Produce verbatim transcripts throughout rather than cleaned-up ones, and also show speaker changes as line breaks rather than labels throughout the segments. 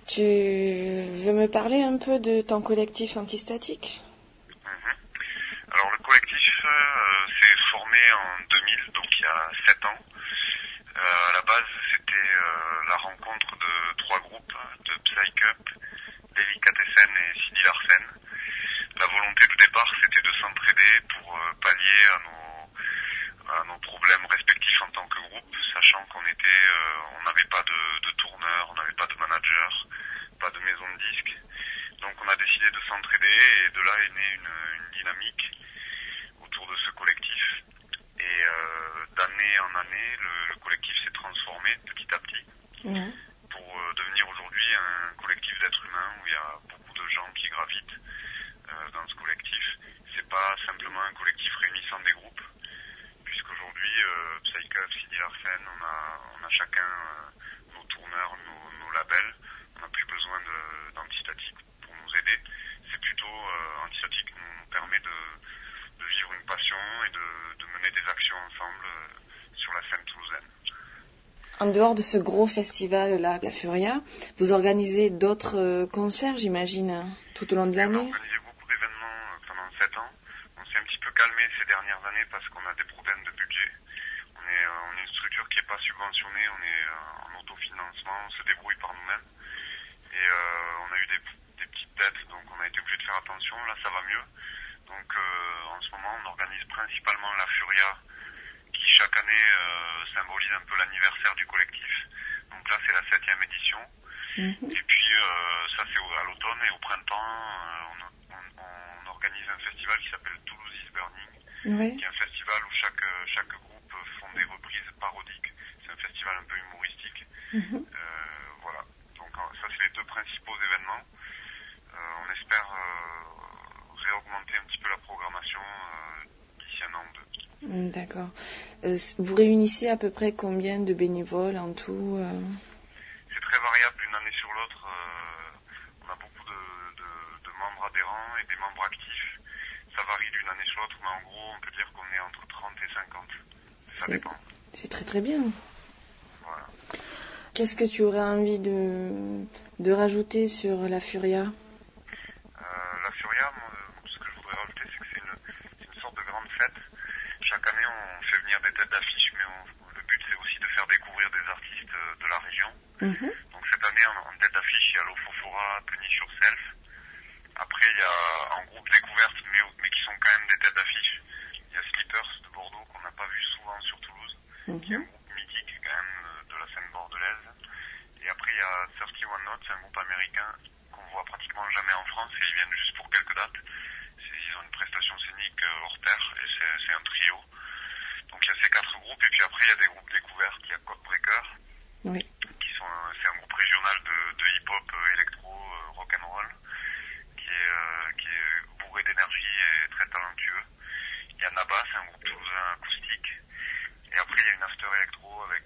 Tu veux me parler un peu de ton collectif antistatique ?
Mm-hmm. Alors le collectif euh, s'est formé en deux mille, donc il y a sept ans. Euh, à la base, c'était euh, la rencontre de trois groupes, de Psycup, Delicatessen et Sidi Larsen. La volonté de départ, c'était de s'entraider pour euh, pallier à nos, à nos problèmes respectifs en tant que groupe, sachant qu'on était, euh, on n'avait pas de, de tourneur, on n'avait pas de manager, pas de maison de disques. Donc on a décidé de s'entraider et de là est née une, une dynamique autour de ce collectif. Et euh, d'année en année, le, le collectif s'est transformé petit à petit mmh. pour euh, devenir aujourd'hui un collectif d'êtres humains où il y a beaucoup de gens qui gravitent euh, dans ce collectif. C'est pas simplement un collectif réunissant des groupes, puisqu'aujourd'hui, euh, Psycup, Sidi Larsen, on a, on a chacun euh, nos tourneurs, nos, nos labels. On n'a plus besoin de, d'Antistatique pour nous aider. C'est plutôt euh, Antistatique nous, nous permet de de vivre une passion et de, de mener des actions ensemble euh, sur la scène toulousaine.
En dehors de ce gros festival-là, la Furia, vous organisez d'autres euh, concerts, j'imagine, tout au long de l'année ?
On a organisé beaucoup d'événements euh, pendant sept ans. On s'est un petit peu calmé ces dernières années parce qu'on a des problèmes de budget. On est, euh, on est une structure qui n'est pas subventionnée, on est euh, en autofinancement, on se débrouille par nous-mêmes. Et euh, on a eu des, des petites dettes, donc on a été obligé de faire attention. Là, ça va mieux. Donc euh, en ce moment, on organise principalement la Furia, qui chaque année euh, symbolise un peu l'anniversaire du collectif. Donc là, c'est la septième édition. Mmh. Et puis euh, ça, c'est à l'automne et au printemps, euh, on, on, on organise un festival qui s'appelle Toulouse is Burning, oui. qui est un festival où chaque chaque groupe font des reprises parodiques. C'est un festival un peu humoristique. Mmh. Euh, voilà. Donc ça, c'est les deux principaux événements. Euh, on espère euh, réaugmenter un petit peu la programmation euh, d'ici un an ou deux.
D'accord. Euh, vous réunissez à peu près combien de bénévoles en tout euh...
C'est très variable d'une année sur l'autre. Euh, on a beaucoup de, de, de membres adhérents et des membres actifs. Ça varie d'une année sur l'autre, mais en gros, on peut dire qu'on est entre trente et cinquante. Ça
c'est,
dépend.
C'est très très bien.
Voilà.
Qu'est-ce que tu aurais envie de, de rajouter sur la Furia ?
La Furia, moi, ce que je voudrais rajouter, c'est que c'est une, c'est une sorte de grande fête. Chaque année, on fait venir des têtes d'affiche, mais on, le but, c'est aussi de faire découvrir des artistes de la région. Mm-hmm. Donc cette année, en, en tête d'affiche, il y a Lofofora, Penny-sur-Self. Après, il y a en groupe découverte, mais, mais qui sont quand même des têtes d'affiche. Il y a Slippers de Bordeaux, qu'on n'a pas vu souvent sur Toulouse, mm-hmm. qui est un groupe mythique quand même de la scène bordelaise. Et après, il y a trente et un Notes, c'est un groupe américain qu'on voit pratiquement jamais en France, et ils viennent juste pour quelques dates. C'est, ils ont une prestation scénique euh, hors pair, et c'est, c'est un trio. Donc il y a ces quatre groupes, et puis après il y a des groupes découvertes, il y a Codebreaker, oui. qui sont, c'est un groupe régional de, de hip-hop, euh, électro, euh, rock'n'roll, qui est, euh, qui est bourré d'énergie et très talentueux. Il y a Naba, c'est un groupe toulousain acoustique, et après il y a une after électro avec,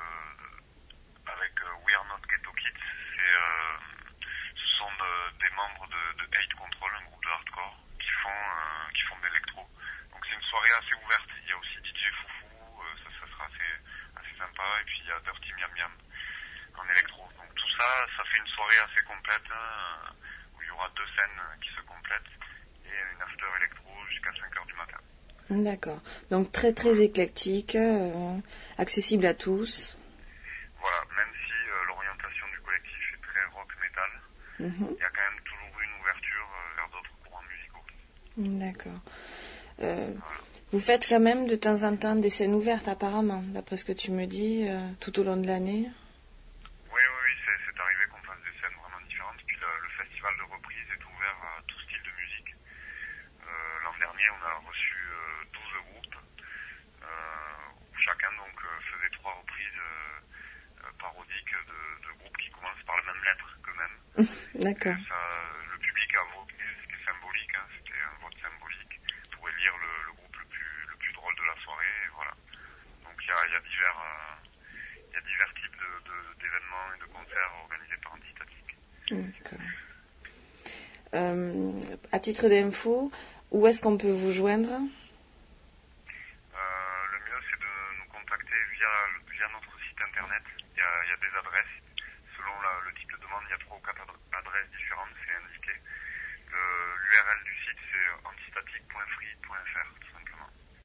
euh, avec euh, We Are Not Ghetto Kids, c'est... Euh, ce sont de, des membres de, de Hate Control, un groupe de hardcore, qui font, euh, qui font de l'électro. Donc c'est une soirée assez ouverte. Il y a aussi D J Foufou, euh, ça, ça sera assez, assez sympa. Et puis il y a Dirty Miam Miam en électro. Donc tout ça, ça fait une soirée assez complète, euh, où il y aura deux scènes qui se complètent et une after électro jusqu'à cinq heures du matin.
D'accord. Donc très très éclectique, euh, accessible à tous.
Voilà, même si euh, l'orientation du collectif est très rock-metal, mm-hmm. il y a quand même toujours eu une ouverture euh, vers d'autres courants musicaux.
D'accord. Euh, voilà. Vous faites quand même de temps en temps des scènes ouvertes apparemment, d'après ce que tu me dis, euh, tout au long de l'année.
Oui, oui, oui, c'est, c'est arrivé qu'on fasse des scènes vraiment différentes. Puis le, le festival de reprise est ouvert à tout style de musique. Euh, l'an dernier, on a reçu euh, douze groupes, euh, où chacun donc euh, faisait trois reprises euh, parodiques de, de groupes qui commencent par la même lettre qu'eux-mêmes.
D'accord.
Ça, le public a voté, c'était symbolique, hein, c'était un vote symbolique pour élire le, le groupe le plus, le plus drôle de la soirée, et voilà. Donc il y a, y a divers, euh, y a divers types de, de, d'événements et de concerts organisés par Antistatique.
D'accord. Euh, à titre d'info, où est-ce qu'on peut vous joindre ?
euh, Le mieux, c'est de nous contacter via, via notre site internet. Il y a, y a des adresses. Selon la, le type de demande, il y a trois ou quatre reste différente, c'est indiqué